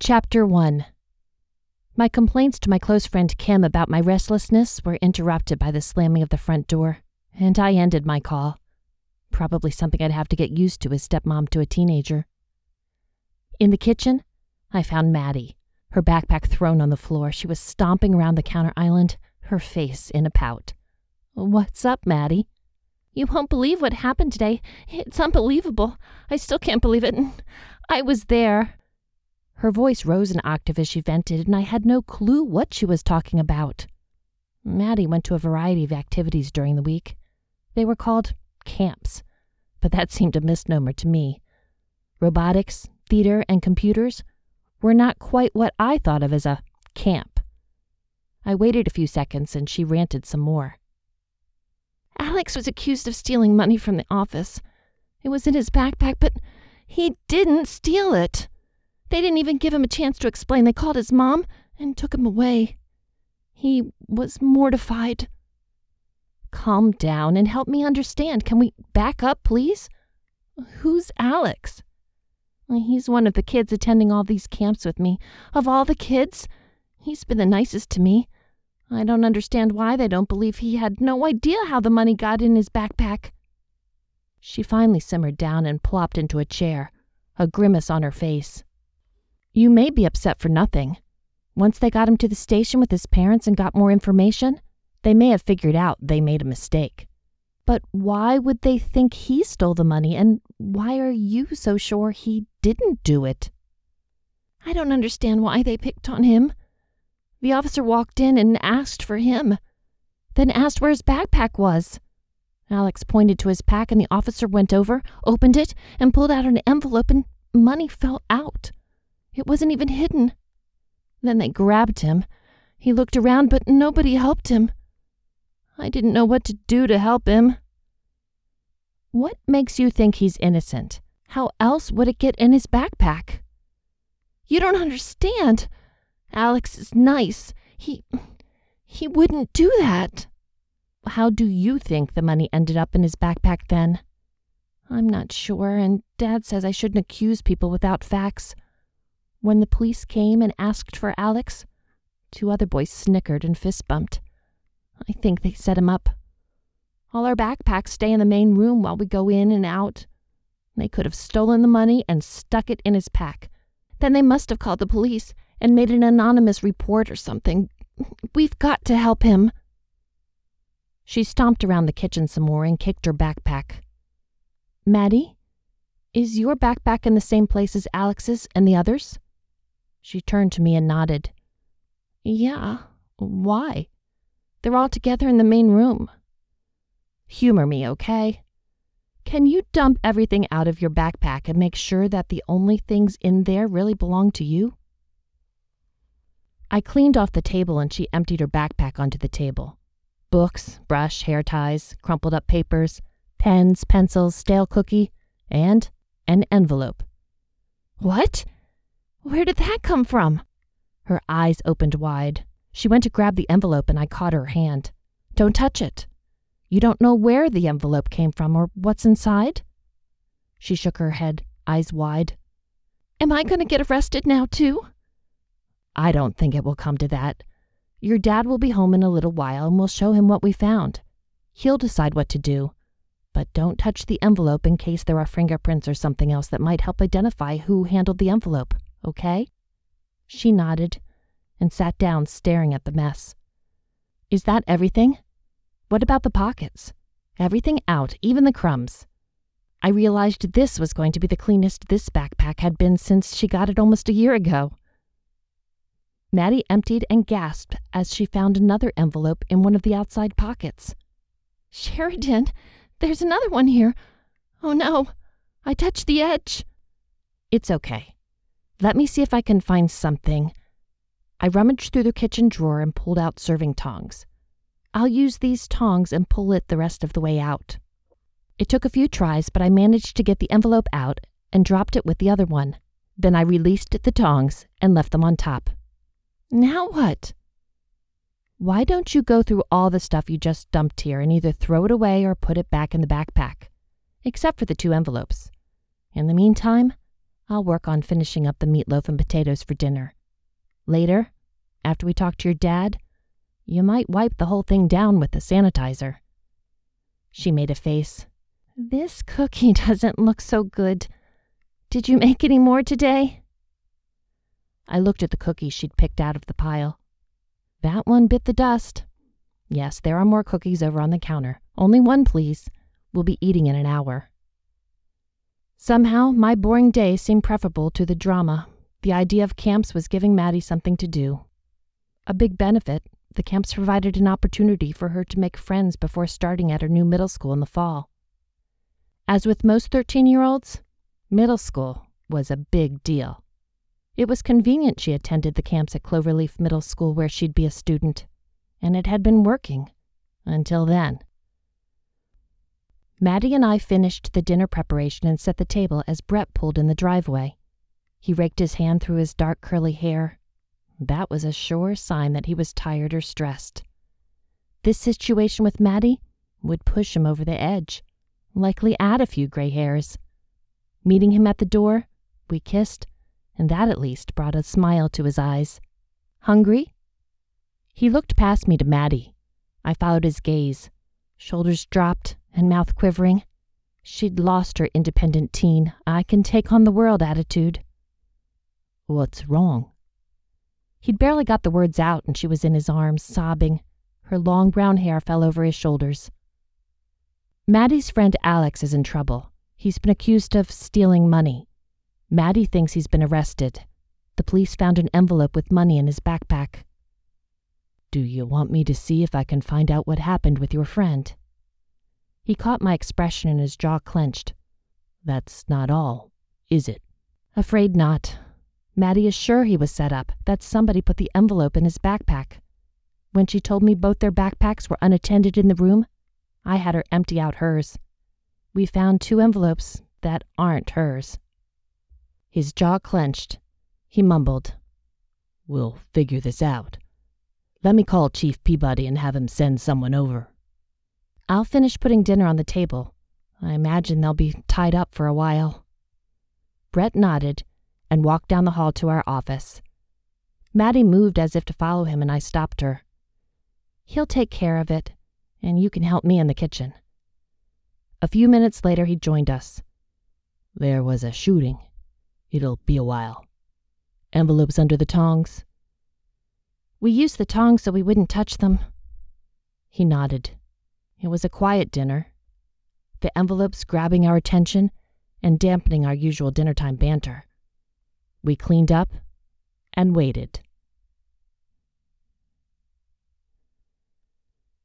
Chapter 1. My complaints to my close friend Kim about my restlessness were interrupted by the slamming of the front door, and I ended my call. Probably something I'd have to get used to as stepmom to a teenager. In the kitchen, I found Maddie, her backpack thrown on the floor. She was stomping around the counter island, her face in a pout. "What's up, Maddie?" "You won't believe what happened today. It's unbelievable. I still can't believe it. I was there." Her voice rose an octave as she vented, and I had no clue what she was talking about. Maddie went to a variety of activities during the week. They were called camps, but that seemed a misnomer to me. Robotics, theater, and computers were not quite what I thought of as a camp. I waited a few seconds, and she ranted some more. "Alex was accused of stealing money from the office. It was in his backpack, but he didn't steal it. They didn't even give him a chance to explain. They called his mom and took him away. He was mortified." "Calm down and help me understand. Can we back up, please?" "Who's Alex?" "He's one of the kids attending all these camps with me. Of all the kids? He's been the nicest to me. I don't understand why they don't believe he had no idea how the money got in his backpack." She finally simmered down and plopped into a chair, a grimace on her face. "You may be upset for nothing. Once they got him to the station with his parents and got more information, they may have figured out they made a mistake. But why would they think he stole the money, and why are you so sure he didn't do it?" "I don't understand why they picked on him. The officer walked in and asked for him, then asked where his backpack was. Alex pointed to his pack, and the officer went over, opened it, and pulled out an envelope, and money fell out. It wasn't even hidden. Then they grabbed him. He looked around, but nobody helped him. I didn't know what to do to help him." "What makes you think he's innocent? How else would it get in his backpack?" "You don't understand. Alex is nice. He wouldn't do that." "How do you think the money ended up in his backpack then?" "I'm not sure, and Dad says I shouldn't accuse people without facts. When the police came and asked for Alex, 2 other boys snickered and fist bumped. I think they set him up. All our backpacks stay in the main room while we go in and out. They could have stolen the money and stuck it in his pack. Then they must have called the police and made an anonymous report or something. We've got to help him." She stomped around the kitchen some more and kicked her backpack. "Maddie, is your backpack in the same place as Alex's and the others?" She turned to me and nodded. "Yeah. Why?" "They're all together in the main room." "Humor me, okay? Can you dump everything out of your backpack and make sure that the only things in there really belong to you?" I cleaned off the table and she emptied her backpack onto the table. Books, brush, hair ties, crumpled up papers, pens, pencils, stale cookie, and an envelope. "What? Where did that come from?" Her eyes opened wide. She went to grab the envelope and I caught her hand. "Don't touch it. You don't know where the envelope came from or what's inside?" She shook her head, eyes wide. "Am I going to get arrested now, too?" "I don't think it will come to that. Your dad will be home in a little while and we'll show him what we found. He'll decide what to do. But don't touch the envelope in case there are fingerprints or something else that might help identify who handled the envelope, okay?" She nodded and sat down staring at the mess. "Is that everything? What about the pockets? Everything out, even the crumbs." I realized this was going to be the cleanest this backpack had been since she got it almost a year ago. Maddie emptied and gasped as she found another envelope in one of the outside pockets. "Sheridan, there's another one here. Oh no, I touched the edge." "It's okay. Let me see if I can find something." I rummaged through the kitchen drawer and pulled out serving tongs. "I'll use these tongs and pull it the rest of the way out." It took a few tries, but I managed to get the envelope out and dropped it with the other one. Then I released the tongs and left them on top. "Now what?" "Why don't you go through all the stuff you just dumped here and either throw it away or put it back in the backpack, except for the 2 envelopes. In the meantime, I'll work on finishing up the meatloaf and potatoes for dinner. Later, after we talk to your dad, you might wipe the whole thing down with the sanitizer." She made a face. "This cookie doesn't look so good. Did you make any more today?" I looked at the cookies she'd picked out of the pile. That one bit the dust. Yes, there are more cookies over on the counter. Only one, please. We'll be eating in an hour. Somehow, my boring day seemed preferable to the drama. The idea of camps was giving Maddie something to do. A big benefit, the camps provided an opportunity for her to make friends before starting at her new middle school in the fall. As with most 13-year-olds, middle school was a big deal. It was convenient she attended the camps at Cloverleaf Middle School where she'd be a student, and it had been working until then. Maddie and I finished the dinner preparation and set the table as Brett pulled in the driveway. He raked his hand through his dark curly hair. That was a sure sign that he was tired or stressed. This situation with Maddie would push him over the edge, likely add a few gray hairs. Meeting him at the door, we kissed, and that at least brought a smile to his eyes. "Hungry?" He looked past me to Maddie. I followed his gaze, shoulders dropped and mouth quivering. She'd lost her independent teen, I can take on the world attitude. "What's wrong?" He'd barely got the words out and she was in his arms, sobbing. Her long brown hair fell over his shoulders. "Maddie's friend Alex is in trouble. He's been accused of stealing money. Maddie thinks he's been arrested. The police found an envelope with money in his backpack." "Do you want me to see if I can find out what happened with your friend?" He caught my expression and his jaw clenched. "That's not all, is it?" "Afraid not. Maddie is sure he was set up, that somebody put the envelope in his backpack. When she told me both their backpacks were unattended in the room, I had her empty out hers. We found 2 envelopes that aren't hers." His jaw clenched. He mumbled, "We'll figure this out. Let me call Chief Peabody and have him send someone over." "I'll finish putting dinner on the table. I imagine they'll be tied up for a while." Brett nodded and walked down the hall to our office. Maddie moved as if to follow him, and I stopped her. "He'll take care of it, and you can help me in the kitchen." A few minutes later, he joined us. "There was a shooting. It'll be a while. Envelopes under the tongs?" "We used the tongs so we wouldn't touch them." He nodded. It was a quiet dinner, the envelopes grabbing our attention and dampening our usual dinnertime banter. We cleaned up and waited.